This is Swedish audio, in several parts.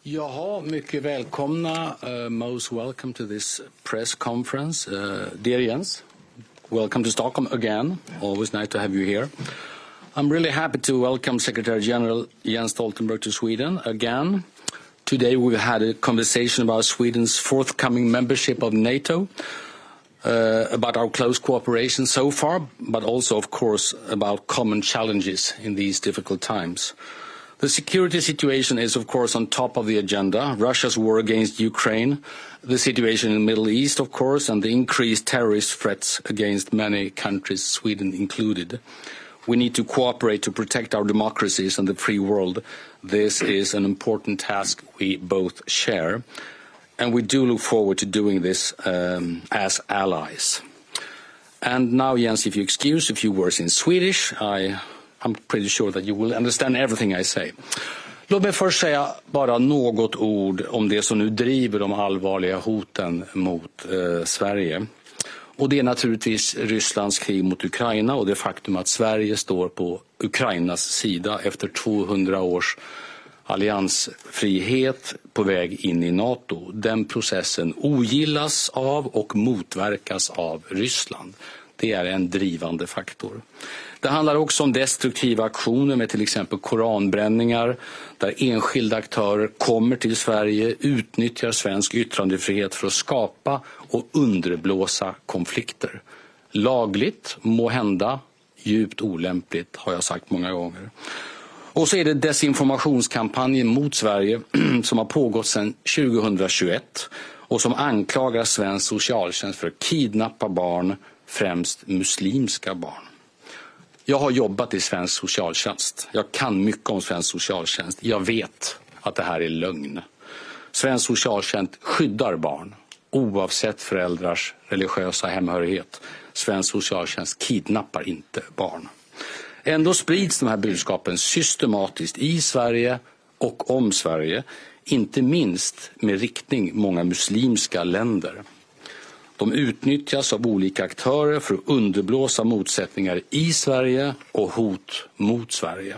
Jaha, mycket välkomna. Most welcome to this press conference. Dear Jens, welcome to Stockholm again. Always nice to have you here. I'm really happy to welcome Secretary General Jens Stoltenberg to Sweden again. Today we've had a conversation about Sweden's forthcoming membership of NATO, about our close cooperation so far, but also, of course, about common challenges in these difficult times. The security situation is, of course, on top of the agenda. Russia's war against Ukraine, the situation in the Middle East, of course, and the increased terrorist threats against many countries, Sweden included. We need to cooperate to protect our democracies and the free world. This is an important task we both share. And we do look forward to doing this as allies. And now, Jens, if you excuse a few words in Swedish, I'm pretty sure that you will understand everything I say. Låt mig först säga bara något ord om det som nu driver de allvarliga hoten mot Sverige. Och det är naturligtvis Rysslands krig mot Ukraina och det faktum att Sverige står på Ukrainas sida efter 200 års alliansfrihet på väg in i NATO. Den processen ogillas av och motverkas av Ryssland. Det är en drivande faktor. Det handlar också om destruktiva aktioner med till exempel koranbränningar där enskilda aktörer kommer till Sverige, utnyttjar svensk yttrandefrihet för att skapa och underblåsa konflikter. Lagligt, må hända, djupt olämpligt har jag sagt många gånger. Och så är det desinformationskampanjen mot Sverige som har pågått sedan 2021 och som anklagar svensk socialtjänst för att kidnappa barn, främst muslimska barn. Jag har jobbat i svensk socialtjänst. Jag kan mycket om svensk socialtjänst. Jag vet att det här är lögn. Svensk socialtjänst skyddar barn oavsett föräldrars religiösa hemhörighet. Svensk socialtjänst kidnappar inte barn. Ändå sprids de här budskapen systematiskt i Sverige och om Sverige. Inte minst med riktning många muslimska länder. De utnyttjas av olika aktörer för att underblåsa motsättningar i Sverige och hot mot Sverige.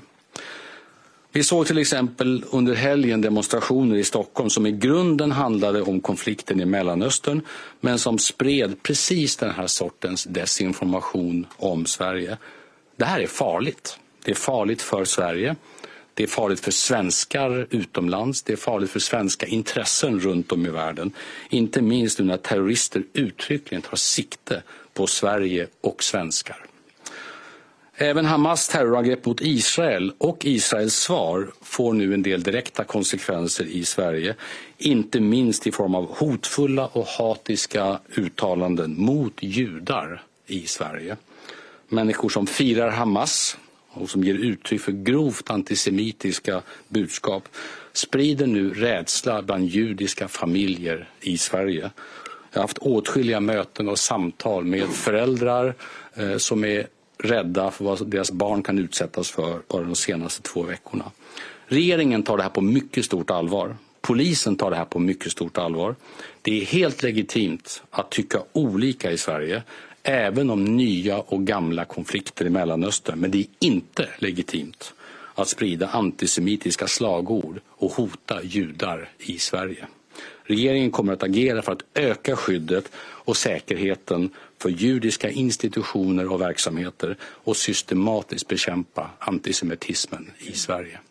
Vi såg till exempel under helgen demonstrationer i Stockholm som i grunden handlade om konflikten i Mellanöstern men som spred precis den här sortens desinformation om Sverige. Det här är farligt. Det är farligt för Sverige. Det är farligt för svenskar utomlands. Det är farligt för svenska intressen runt om i världen. Inte minst nu när terrorister uttryckligen tar sikte på Sverige och svenskar. Även Hamas terrorangrepp mot Israel och Israels svar får nu en del direkta konsekvenser i Sverige. Inte minst i form av hotfulla och hatiska uttalanden mot judar i Sverige. Människor som firar Hamas och som ger uttryck för grovt antisemitiska budskap sprider nu rädsla bland judiska familjer i Sverige. Jag har haft åtskilliga möten och samtal med föräldrar som är rädda för vad deras barn kan utsättas för bara de senaste 2 veckorna. Regeringen tar det här på mycket stort allvar. Polisen tar det här på mycket stort allvar. Det är helt legitimt att tycka olika i Sverige. Även om nya och gamla konflikter i Mellanöstern. Men det är inte legitimt att sprida antisemitiska slagord och hota judar i Sverige. Regeringen kommer att agera för att öka skyddet och säkerheten för judiska institutioner och verksamheter och systematiskt bekämpa antisemitismen i Sverige.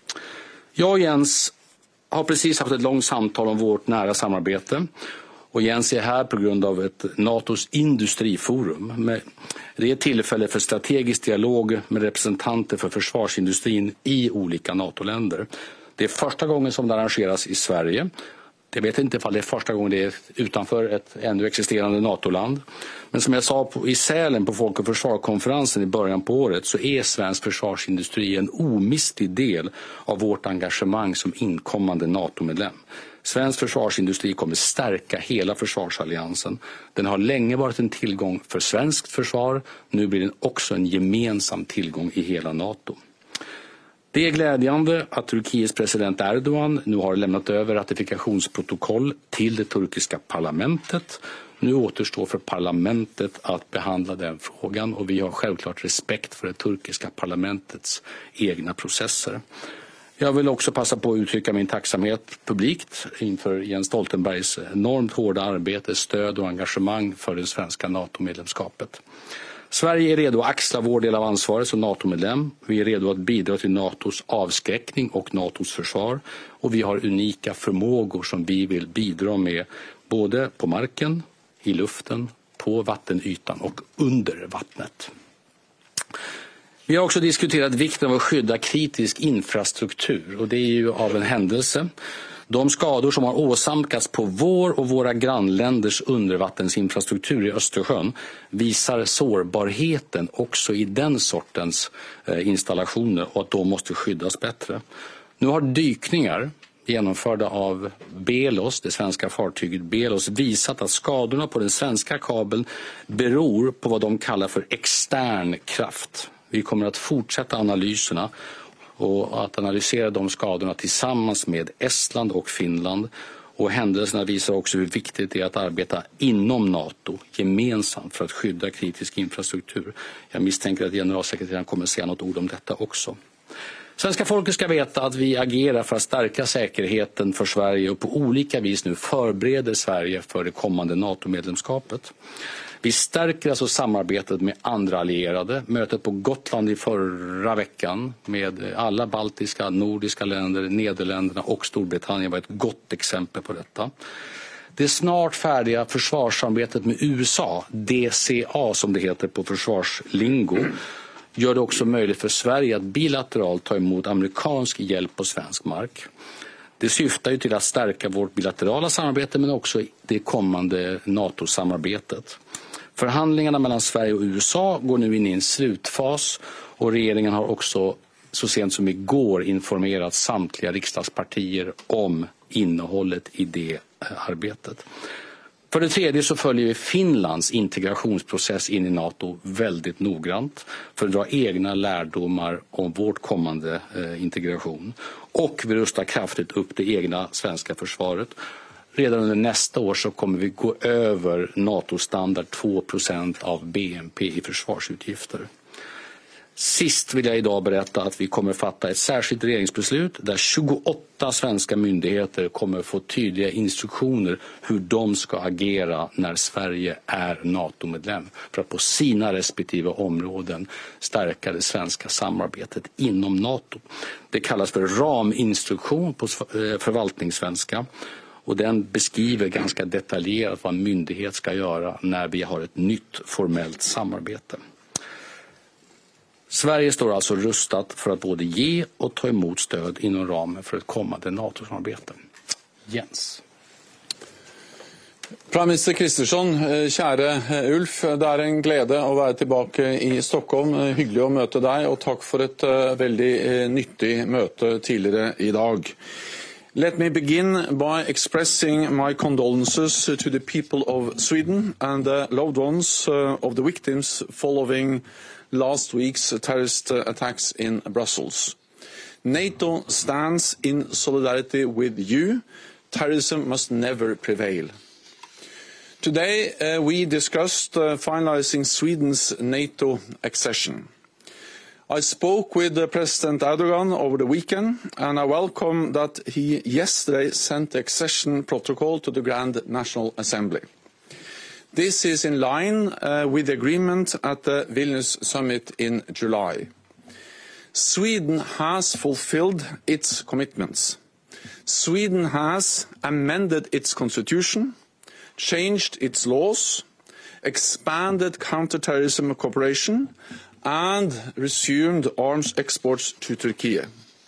Jag och Jens har precis haft ett långt samtal om vårt nära samarbete. Och Jens är här på grund av ett NATOs industriforum. Det är ett tillfälle för strategisk dialog med representanter för försvarsindustrin i olika NATO-länder. Det är första gången som det arrangeras i Sverige. Jag vet inte om det är första gången det är utanför ett ännu existerande NATO-land. Men som jag sa i Sälen på Folk- och försvarskonferensen i början på året så är svensk försvarsindustri en omistlig del av vårt engagemang som inkommande NATO-medlem. Svensk försvarsindustri kommer stärka hela försvarsalliansen. Den har länge varit en tillgång för svenskt försvar. Nu blir den också en gemensam tillgång i hela NATO. Det är glädjande att Turkiets president Erdogan nu har lämnat över ratifikationsprotokoll till det turkiska parlamentet. Nu återstår för parlamentet att behandla den frågan och vi har självklart respekt för det turkiska parlamentets egna processer. Jag vill också passa på att uttrycka min tacksamhet publikt inför Jens Stoltenbergs enormt hårda arbete, stöd och engagemang för det svenska NATO-medlemskapet. Sverige är redo att axla vår del av ansvaret som NATO-medlem. Vi är redo att bidra till NATOs avskräckning och NATOs försvar. Och vi har unika förmågor som vi vill bidra med både på marken, i luften, på vattenytan och under vattnet. Vi har också diskuterat vikten av att skydda kritisk infrastruktur, och det är ju av en händelse. De skador som har åsamkats på vår och våra grannländers undervattensinfrastruktur i Östersjön visar sårbarheten också i den sortens installationer och att de måste skyddas bättre. Nu har dykningar genomförda av Belos, det svenska fartyget Belos, visat att skadorna på den svenska kabeln beror på vad de kallar för extern kraft. Vi kommer att fortsätta analyserna och att analysera de skadorna tillsammans med Estland och Finland. Och händelserna visar också hur viktigt det är att arbeta inom NATO gemensamt för att skydda kritisk infrastruktur. Jag misstänker att generalsekreteraren kommer att säga något ord om detta också. Svenska folket ska veta att vi agerar för att stärka säkerheten för Sverige och på olika vis nu förbereder Sverige för det kommande NATO-medlemskapet. Vi stärker alltså samarbetet med andra allierade. Mötet på Gotland i förra veckan med alla baltiska, nordiska länder, Nederländerna och Storbritannien var ett gott exempel på detta. Det snart färdiga försvarssamarbetet med USA, DCA som det heter på försvarslingo, gör det också möjligt för Sverige att bilateralt ta emot amerikansk hjälp på svensk mark. Det syftar ju till att stärka vårt bilaterala samarbete men också det kommande NATO-samarbetet. Förhandlingarna mellan Sverige och USA går nu in i en slutfas och regeringen har också så sent som igår informerat samtliga riksdagspartier om innehållet i det arbetet. För det tredje så följer vi Finlands integrationsprocess in i NATO väldigt noggrant för att dra egna lärdomar om vårt kommande integration. Och vi rustar kraftigt upp det egna svenska försvaret. Redan under nästa år så kommer vi gå över NATO-standard 2% av BNP i försvarsutgifter. Sist vill jag idag berätta att vi kommer fatta ett särskilt regeringsbeslut där 28 svenska myndigheter kommer få tydliga instruktioner hur de ska agera när Sverige är NATO-medlem för att på sina respektive områden stärka det svenska samarbetet inom NATO. Det kallas för raminstruktion på förvaltningssvenska. Och den beskriver ganska detaljerat vad en myndighet ska göra när vi har ett nytt formellt samarbete. Sverige står alltså rustat för att både ge och ta emot stöd inom ramen för ett kommande NATO-samarbete. Jens. Premiärminister Kristersson, käre Ulf, det är en glädje att vara tillbaka i Stockholm. Hyggligt att möta dig och tack för ett väldigt nyttigt möte tidigare idag. Let me begin by expressing my condolences to the people of Sweden and the loved ones of the victims following last week's terrorist attacks in Brussels. NATO stands in solidarity with you. Terrorism must never prevail. Today we discussed finalizing Sweden's NATO accession. I spoke with President Erdogan over the weekend, and I welcome that he yesterday sent the accession protocol to the Grand National Assembly. This is in line with the agreement at the Vilnius summit in July. Sweden has fulfilled its commitments. Sweden has amended its constitution, changed its laws, expanded counter-terrorism cooperation, and resumed arms exports to Turkey.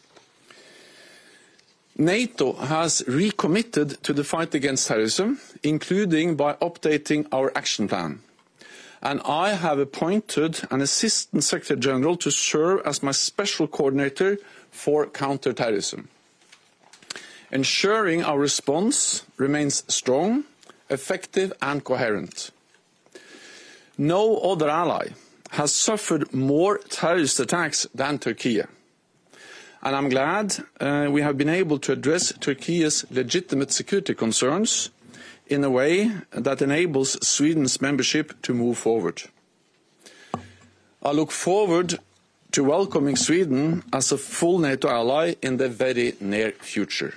NATO has recommitted to the fight against terrorism, including by updating our action plan. And I have appointed an Assistant Secretary General to serve as my special coordinator for counter-terrorism. Ensuring our response remains strong, effective and coherent. No other ally has suffered more terrorist attacks than Turkey. And I'm glad we have been able to address Turkey's legitimate security concerns in a way that enables Sweden's membership to move forward. I look forward to welcoming Sweden as a full NATO ally in the very near future.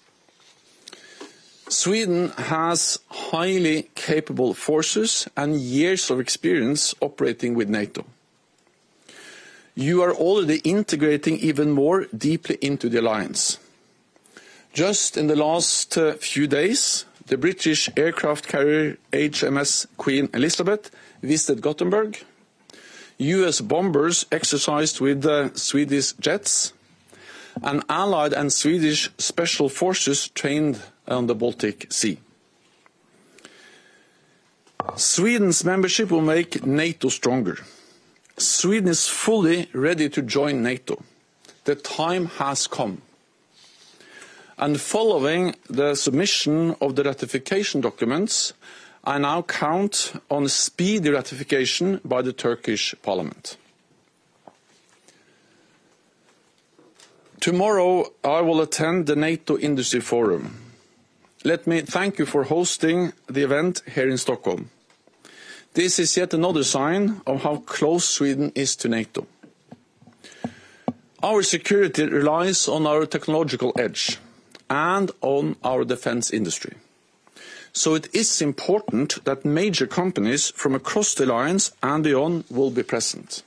Sweden has highly capable forces and years of experience operating with NATO. You are already integrating even more deeply into the alliance. Just in the last few days, the British aircraft carrier HMS Queen Elizabeth visited Gothenburg. US bombers exercised with Swedish jets, and Allied and Swedish special forces trained on the Baltic Sea. Sweden's membership will make NATO stronger. Sweden is fully ready to join NATO. The time has come. And following the submission of the ratification documents, I now count on speedy ratification by the Turkish Parliament. Tomorrow I will attend the NATO Industry Forum. Let me thank you for hosting the event here in Stockholm. This is yet another sign of how close Sweden is to NATO. Our security relies on our technological edge and on our defense industry. So it is important that major companies from across the alliance and beyond will be present.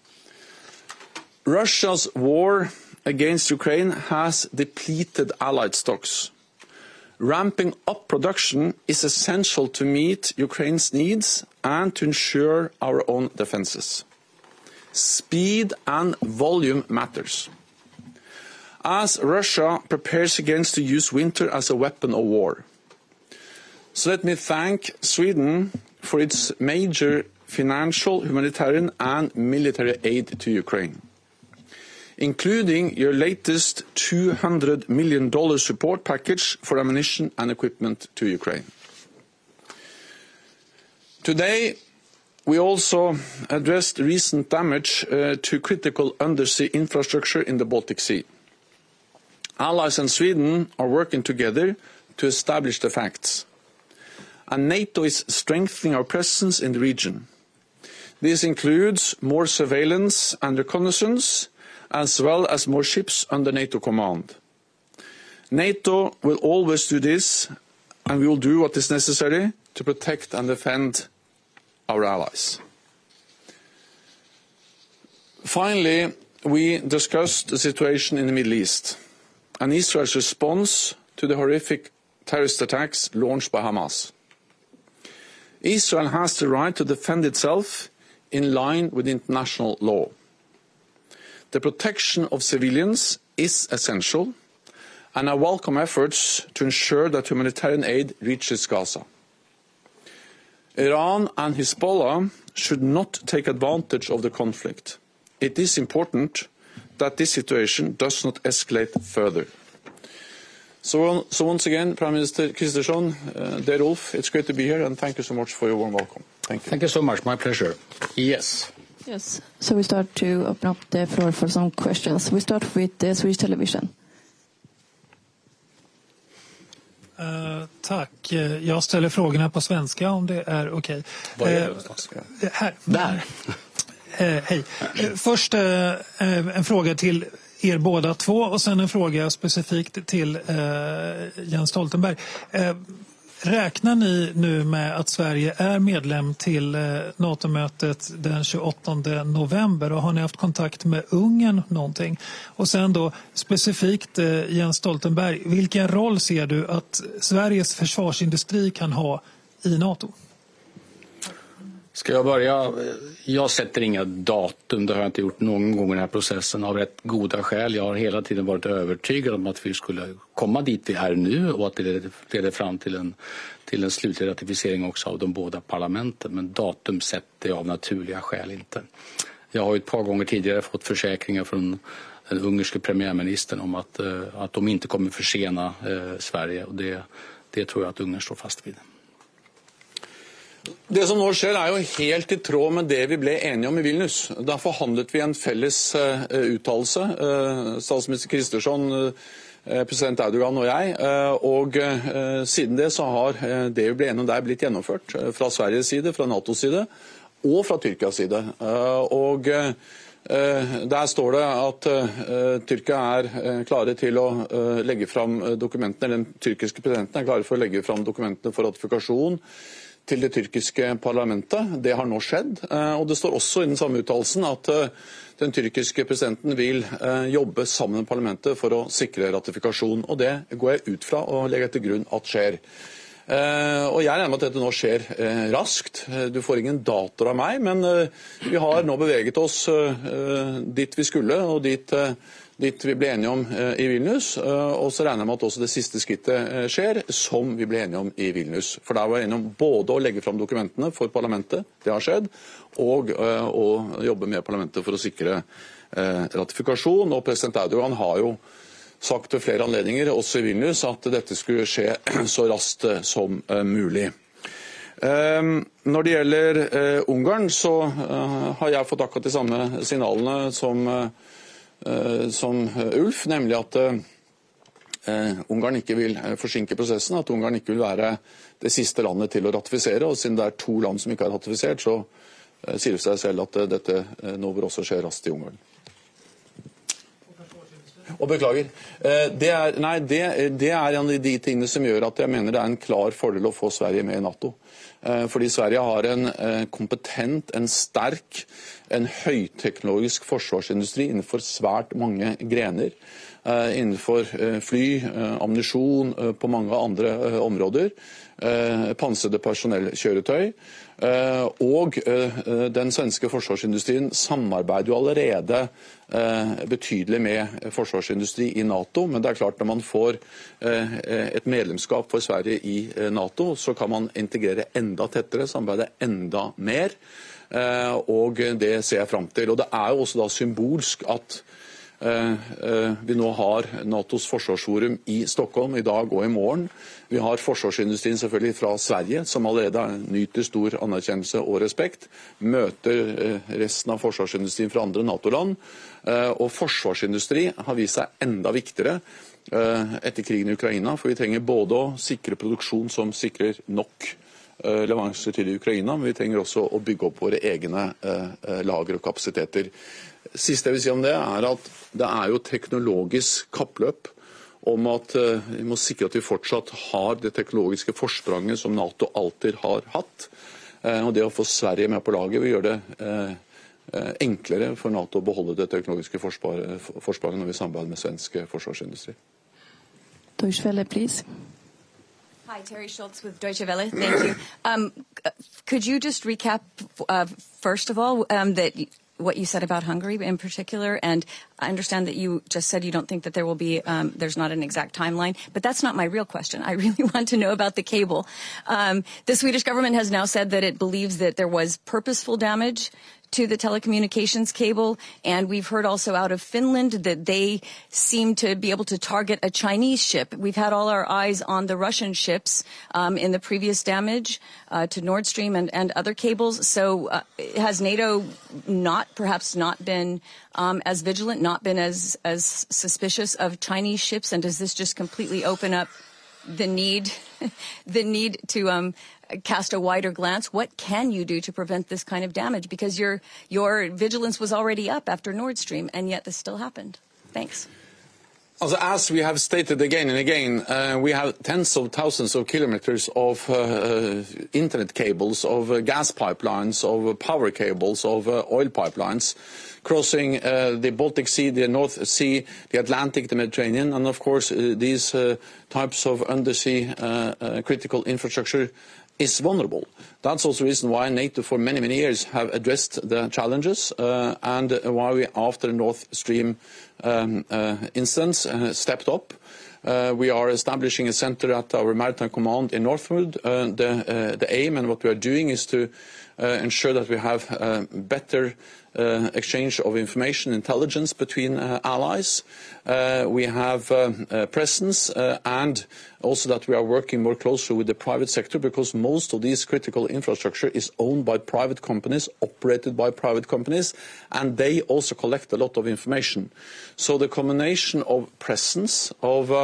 Russia's war against Ukraine has depleted allied stocks. Ramping up production is essential to meet Ukraine's needs and to ensure our own defenses. Speed and volume matters. As Russia prepares against to use winter as a weapon of war. So let me thank Sweden for its major financial, humanitarian and military aid to Ukraine, including your latest $200 million support package for ammunition and equipment to Ukraine. Today, we also addressed recent damage to critical undersea infrastructure in the Baltic Sea. Allies and Sweden are working together to establish the facts. And NATO is strengthening our presence in the region. This includes more surveillance and reconnaissance, as well as more ships under NATO command. NATO will always do this, and we will do what is necessary to protect and defend our allies. Finally, we discussed the situation in the Middle East and Israel's response to the horrific terrorist attacks launched by Hamas. Israel has the right to defend itself in line with international law. The protection of civilians is essential, and I welcome efforts to ensure that humanitarian aid reaches Gaza. Iran and Hezbollah should not take advantage of the conflict. It is important that this situation does not escalate further. So once again, Prime Minister Kristersson, dear Ulf, it's great to be here, and thank you so much for your warm welcome. Thank you. Thank you so much. My pleasure. Yes. Yes. So we start to open up the floor for some questions. We start with the Swedish television. Tack. Jag ställer frågorna på svenska om det är okej. Vad är det någonstans? Här. Där. Hej. Först en fråga till er båda två och sen en fråga specifikt till Jens Stoltenberg. Räknar ni nu med att Sverige är medlem till NATO-mötet den 28 november och har ni haft kontakt med Ungern någonting? Och sen då specifikt Jens Stoltenberg, vilken roll ser du att Sveriges försvarsindustri kan ha i NATO? Ska jag börja? Jag sätter inga datum, det har jag inte gjort någon gång i den här processen av rätt goda skäl. Jag har hela tiden varit övertygad om att vi skulle komma dit vi är nu och att det leder fram till en slutlig ratificering också av de båda parlamenten. Men datum sätter jag av naturliga skäl inte. Jag har ju ett par gånger tidigare fått försäkringar från den ungerske premiärministern om att de inte kommer försena Sverige, och det tror jag att Ungern står fast vid. Det som nå skjer er jo helt i tråd med det vi ble enige om i Vilnius. Da forhandlet vi en felles uttalelse, statsminister Kristersson, president Erdogan og jeg, og siden det så har det vi ble enige om der blitt gjennomført fra Sveriges side, fra NATOs side og fra Tyrkias side. Og Der står det at Tyrkia klare til å legge fram dokumentene, eller den tyrkiske presidenten klare for å legge fram dokumentene for ratifikasjon til det tyrkiske parlamentet. Det har nå skjedd, og det står også i den samme uttalelsen at den tyrkiske presidenten vil jobbe sammen med parlamentet for å sikre ratifikasjon, og det går jeg ut fra og legger til grunn at skjer. Og jeg regner med at dette nå skjer raskt. Du får ingen datoer av meg, men vi har nå beveget oss dit vi skulle, og dit vi ble enige om i Vilnius. Og så regner jeg med at også det siste skrittet skjer, som vi ble enige om i Vilnius. For der var vi enige om både å legge fram dokumentene for parlamentet, det har skjedd, og å jobbe med parlamentet for å sikre ratifikasjon. Og president Erdogan har jo sagt ved flere anledninger, også i Vilnius, at dette skulle skje så raskt som mulig. Når det gjelder Ungarn, så har jeg fått akkurat de samme signalene som Ulf, nemlig at Ungarn ikke vil forsinke prosessen, at Ungarn ikke vil være det siste landet til å ratifisere, og siden det 2 land som ikke har ratifisert, så sier det seg selv at dette nå vil også skje raskt i Ungarn. Og beklager. Det er en av de tingene som gjør at jeg mener det en klar fordel å få Sverige med i NATO. Fordi Sverige har en kompetent, en sterk, en høyteknologisk forsvarsindustri innenfor svært mange grener. Innenfor fly, ammunisjon, på mange andre områder. Pansrede personellkjøretøy. Og den svenske forsvarsindustrien samarbeider jo allerede betydelig med forsvarsindustri i NATO, men det klart når man får et medlemskap for Sverige i NATO, så kan man integrere enda tettere, samarbeide enda mer, og det ser jeg frem til. Og det jo også da symbolsk at vi nå har NATOs forsvarsforum i Stockholm i dag og i morgen. Vi har forsvarsindustrien selvfølgelig fra Sverige, som allerede nyter stor anerkjennelse og respekt. Møter resten av forsvarsindustrien fra andre NATO-land. Og forsvarsindustri har vist seg enda viktigere etter krigen i Ukraina, for vi trenger både å sikre produksjon som sikrer nok leveranser til Ukraina, men vi trenger også å bygge opp våre egne lager og kapasiteter. Siste jeg vil si om det at det jo teknologisk kappløp om at vi må sikre at vi fortsatt har det teknologiske forspranget som NATO alltid har hatt. Og det å få Sverige med på laget vil gjøre det enklere for NATO å beholde det teknologiske forspranget når vi samarbeider med svensk forsvarsindustri. Deutsche Welle, please. Hi, Terry Schultz with Deutsche Welle. Thank you. Could you just recap, first of all, what you said about Hungary in particular? And I understand that you just said you don't think that there will be, there's not an exact timeline, but that's not my real question. I really want to know about the cable. The Swedish government has now said that it believes that there was purposeful damage to the telecommunications cable, and we've heard also out of Finland that they seem to be able to target a Chinese ship. We've had all our eyes on the Russian ships in the previous damage to Nord Stream and other cables. So has NATO perhaps not been as vigilant, not been as suspicious of Chinese ships, and does this just completely open up the need to cast a wider glance? What can you do to prevent this kind of damage? Because your vigilance was already up after Nord Stream, and yet this still happened. Thanks. As we have stated again and again, we have tens of thousands of kilometers of internet cables, of gas pipelines, of power cables, of oil pipelines crossing the Baltic Sea, the North Sea, the Atlantic, the Mediterranean, and of course these types of undersea critical infrastructure is vulnerable. That's also the reason why NATO for many, many years have addressed the challenges and why we, after the Nord Stream instance, stepped up. We are establishing a center at our Maritime Command in Northwood. The aim and what we are doing is to ensure that we have better exchange of information intelligence between allies. We have presence and also that we are working more closely with the private sector, because most of these critical infrastructure is owned by private companies, operated by private companies, and they also collect a lot of information. So the combination of presence, of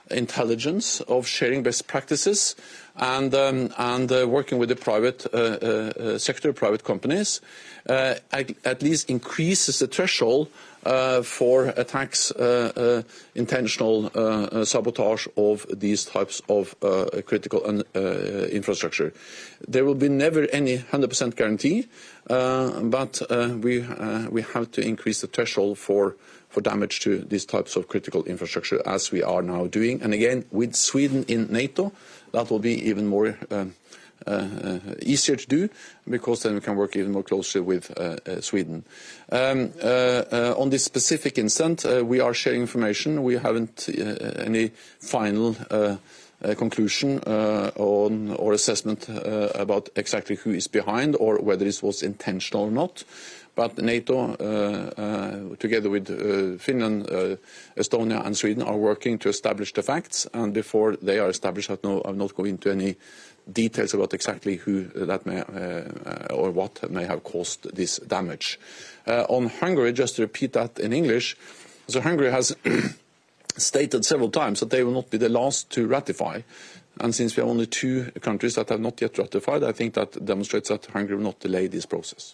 intelligence, of sharing best practices, and working with the private sector, private companies, at least increases the threshold for attacks, intentional sabotage of these types of critical infrastructure. There will be never any 100% guarantee, but we have to increase the threshold for damage to these types of critical infrastructure as we are now doing. And again, with Sweden in NATO, that will be even more easier to do, because then we can work even more closely with Sweden. On this specific incident, we are sharing information. We haven't any final conclusion on or assessment about exactly who is behind or whether this was intentional or not. But NATO, together with Finland, Estonia and Sweden, are working to establish the facts. And before they are established, I'll not go into any details about exactly who that may or what may have caused this damage. On Hungary, just to repeat that in English, so Hungary has stated several times that they will not be the last to ratify. And since we have only 2 countries that have not yet ratified, I think that demonstrates that Hungary will not delay this process.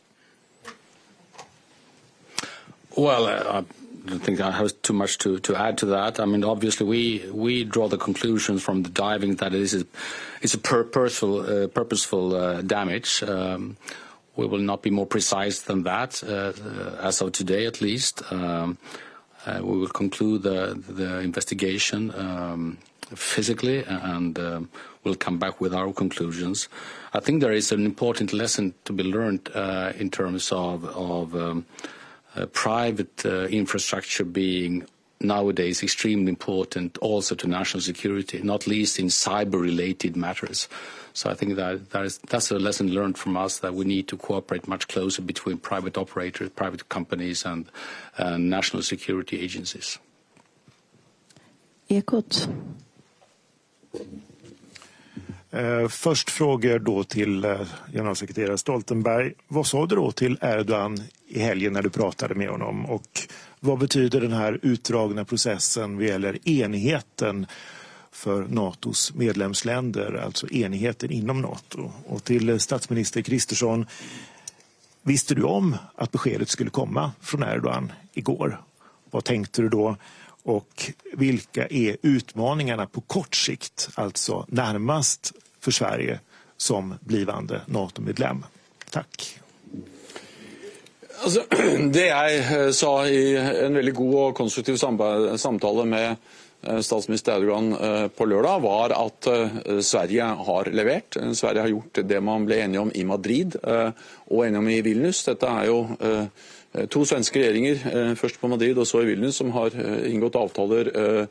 Well, I don't think I have too much to add to that. I mean, obviously, we draw the conclusions from the diving that it's a purposeful damage. We will not be more precise than that as of today, at least. We will conclude the investigation physically, and we'll come back with our conclusions. I think there is an important lesson to be learned in terms of private infrastructure being nowadays extremely important also to national security, not least in cyber-related matters. So I think that's a lesson learned from us, that we need to cooperate much closer between private operators, private companies and national security agencies. Ekot. Först frågor då till generalsekreterare Stoltenberg. Vad sa du då till Erdogan i helgen när du pratade med honom? Och vad betyder den här utdragna processen vad gäller enigheten för NATOs medlemsländer, alltså enigheten inom NATO? Och till statsminister Kristersson, visste du om att beskedet skulle komma från Erdogan igår? Vad tänkte du då? Och vilka är utmaningarna på kort sikt, alltså närmast för Sverige som blivande NATO-medlem? Tack. Altså, det jeg sa i en veldig god og konstruktiv samtale med statsminister Erdogan på lørdag, var at Sverige har levert. Sverige har gjort det man ble enige om i Madrid og enige om i Vilnius. Dette er jo 2 svenske regjeringer, først på Madrid og så i Vilnius, som har inngått avtaler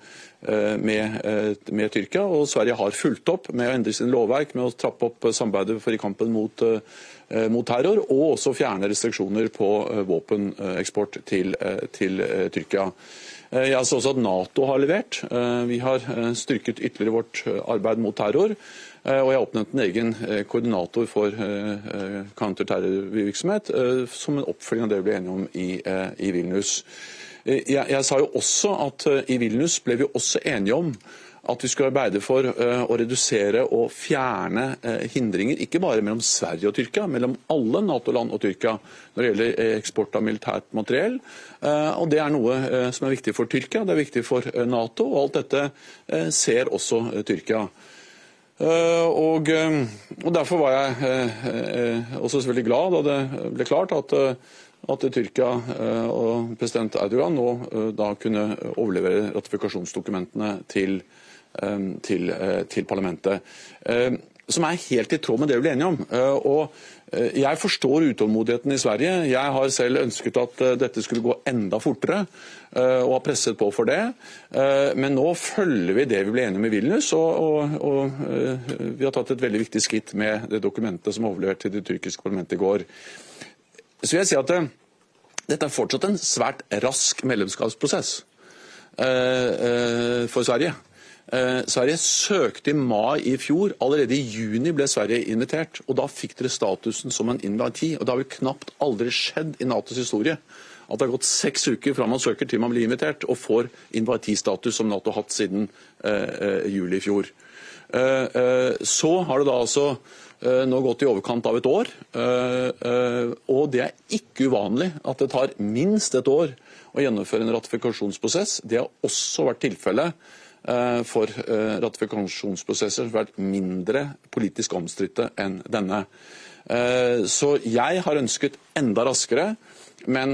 med Tyrkia, og Sverige har fulgt opp med å endre sin lovverk, med å trappe opp samarbeidet for i kampen mot terror, og også fjerne restriksjoner på våpeneksport til Tyrkia. Jeg sa også at NATO har levert. Vi har styrket ytterligere vårt arbeid mot terror, og jeg har oppnevnt en egen koordinator for counterterrorvirksomhet som en oppfølging av det vi ble enige om i Vilnius. Jeg sa jo også at i Vilnius ble vi også enige om at vi skulle arbeide for å redusere og fjerne hindringer, ikke bare mellom Sverige og Tyrkia, mellom alle NATO-land og Tyrkia når det gjelder eksport av militært materiell. Og det er noe som er viktig for Tyrkia, det er viktig for NATO, og alt dette ser også Tyrkia. Og derfor var jeg også veldig glad da det ble klart at Tyrkia og president Erdogan nå da kunne overlevere ratifikasjonsdokumentene til parlamentet, som er helt i tråd med det vi ble enige om. Og jeg forstår utålmodigheten i Sverige. Jeg har selv ønsket at dette skulle gå enda fortere, og har presset på for det. Men nå følger vi det vi ble enige om i Vilnius, og vi har tatt et veldig viktig skritt med det dokumentet som overleverte til det tyrkiske parlamentet i går. Så vil jeg si at dette er fortsatt en svært rask medlemskapsprosess for Sverige. Sverige søkte i mai i fjor, allerede i juni ble Sverige invitert, og da fikk dere statusen som en invitee, og det har jo knapt aldri skjedd i NATOs historie at det har gått 6 uker fra man søker til man blir invitert, og får invitee-status som NATO har hatt siden juli i fjor. Så har det da altså nå gått i overkant av et år, og det er ikke uvanlig at det tar minst et år å gjennomføre en ratifikasjonsprosess. Det har også vært tilfellet for ratifikasjonsprosesser som har vært mindre politisk omstridte enn denne. Så jeg har ønsket enda raskere, men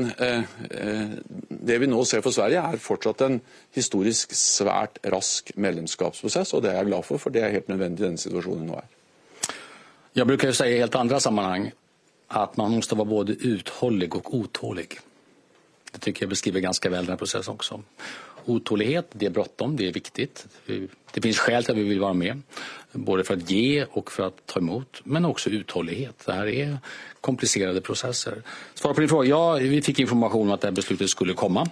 det vi nå ser for Sverige er fortsatt en historisk svært rask medlemskapsprosess, og det er jeg glad for det er helt nødvendig i denne situasjonen nå er. Jag brukar ju säga i helt andra sammanhang att man måste vara både uthållig och otålig. Det tycker jag beskriver ganska väl den här processen också. Otålighet, det är bråttom, det är viktigt. Det finns skäl till att vi vill vara med. Både för att ge och för att ta emot. Men också uthållighet. Det här är komplicerade processer. Svar på din fråga, ja, vi fick information om att det här beslutet skulle komma.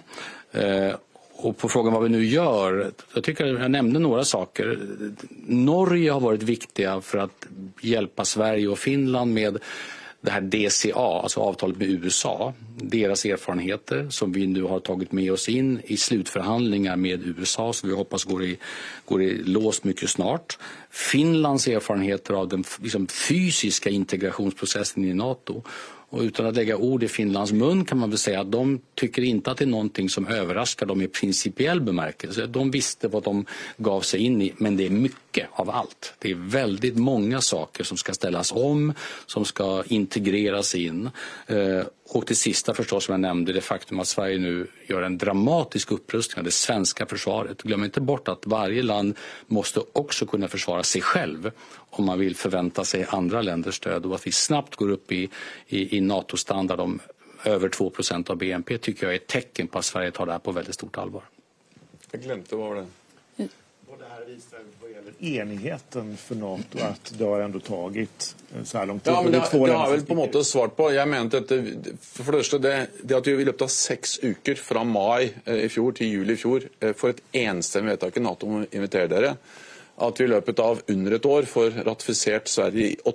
Och på frågan vad vi nu gör, jag tycker jag nämnde några saker. Norge har varit viktiga för att hjälpa Sverige och Finland med det här DCA, alltså avtalet med USA, deras erfarenheter som vi nu har tagit med oss in i slutförhandlingar med USA, som vi hoppas går i lås mycket snart. Finlands erfarenheter av den liksom, fysiska integrationsprocessen i NATO. Och utan att lägga ord i Finlands mun kan man väl säga att de tycker inte att det är någonting som överraskar dem i principiell bemärkelse. De visste vad de gav sig in i, men det är mycket av allt. Det är väldigt många saker som ska ställas om, som ska integreras in. Och det sista förstås som jag nämnde, det faktum att Sverige nu gör en dramatisk upprustning av det svenska försvaret. Glöm inte bort att varje land måste också kunna försvara sig själv om man vill förvänta sig andra länders stöd. Och att vi snabbt går upp i NATO-standard om över 2% av BNP tycker jag är ett tecken på att Sverige tar det här på väldigt stort allvar. Jag glömde vad det. Och det här visar vad gäller enigheten för NATO att det har ändå tagit så här lång tid. Ja, men det har vel på en måte svart på. Jeg mente at for det første, det at vi i løpet av 6 uker fra mai i fjor til juli i fjor får et enstemmig vedtak i NATO om å invitere dere, at vi i løpet av under et år får ratifisert Sverige i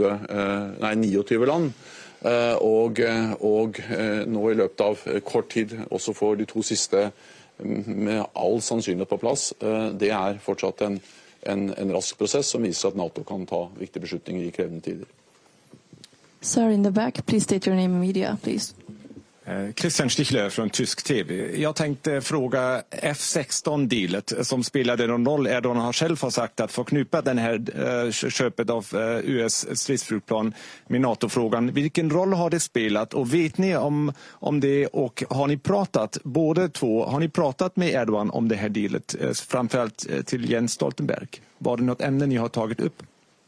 29 land, og nå i løpet av kort tid også får de 2 siste med all sannsynlighet på plass. Det er fortsatt en rask prosess som viser at NATO kan ta viktige beslutninger i krevende tider. Sir, in the back, please state your name and media, please. Christian Stichler från tysk TV. Jag tänkte fråga F-16-dealet som spelade någon roll. Erdogan har själv sagt att få knypa den här köpet av US stridsflygplan med NATO-frågan. Vilken roll har det spelat och vet ni om det och har ni pratat, båda två, har ni pratat med Erdogan om det här dealet, framförallt till Jens Stoltenberg? Var det något ämne ni har tagit upp?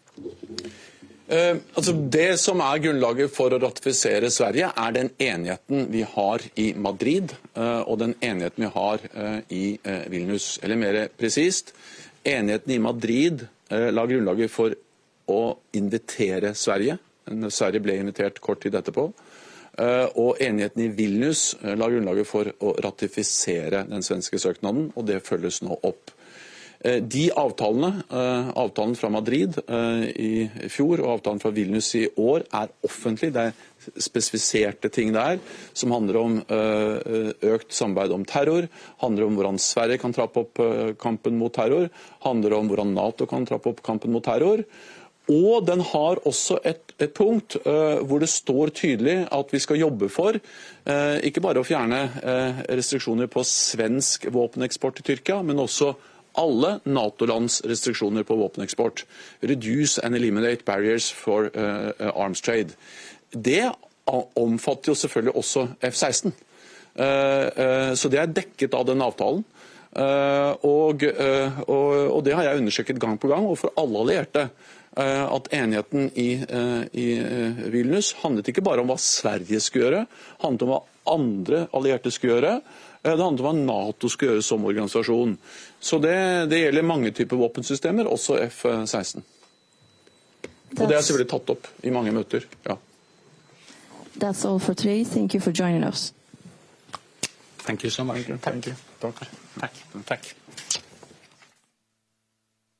Altså det som er grunnlaget for å ratifisere Sverige er den enigheten vi har i Madrid og den enigheten vi har i Vilnius. Eller mer presist, enigheten i Madrid la grunnlaget for å invitere Sverige. Sverige ble invitert kort tid etterpå. Og enigheten i Vilnius la grunnlaget for å ratifisere den svenske søknaden, og det følges nå opp. De avtalen fra Madrid i fjor og avtalen fra Vilnius i år er offentlig. Det er spesifiserte ting der som handler om økt samarbeid om terror, handler om hvordan Sverige kan trappe opp kampen mot terror, handler om hvordan NATO kan trappe opp kampen mot terror. Og den har også et punkt hvor det står tydelig at vi skal jobbe for ikke bare å fjerne restriksjoner på svensk våpeneksport til Tyrkia, men også alle NATO-lands restriksjoner på våpeneksport. Reduce and eliminate barriers for arms trade. Det omfatter jo selvfølgelig også F-16. Så det er dekket av den avtalen. Og det har jeg undersøket gang på gang, og for alle allierte, at enigheten i Vilnius handlet ikke bare om hva Sverige skulle gjøre, handlet om hva andre allierte skulle gjøre, det handler om hva NATO skal gjøre som organisasjon. Så det gjelder mange typer våpensystemer, også F-16. Og det er selvfølgelig tatt opp i mange møter. Ja. That's all for today. Thank you for joining us. Thank you so much. Thank you. Takk. Tack.